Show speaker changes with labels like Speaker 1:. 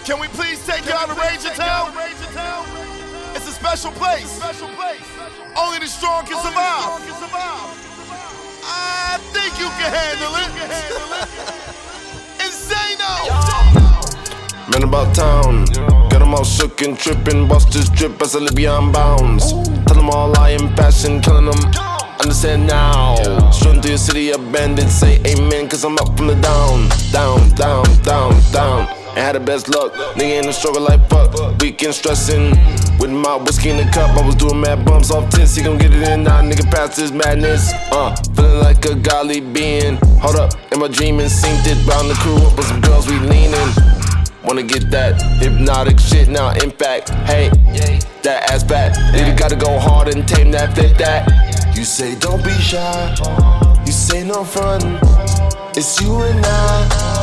Speaker 1: Can we please take y'all to Ranger Town? It's a special place. Only the strong can survive. I think you can handle it. Insano.
Speaker 2: Man about town, got them all shook and tripping. Bust this drip as I live beyond bounds. Tell them all I am passion, killing them. Understand now. Strung through the city of bandits. Say amen, cause I'm up from the down. And had the best luck. Nigga in the struggle like fuck. Weekend stressing. With my whiskey in the cup, I was doing mad bumps off tits. He gon' get it in now, nigga, past this madness. Feeling like a godly being. Hold up, in my dreaming, synced it. Bound the crew up with some girls, we leaning. Wanna get that hypnotic shit now, impact. Hey, that ass back. Nigga gotta go hard and tame that, fit that. You say don't be shy. You say no front. It's you and I.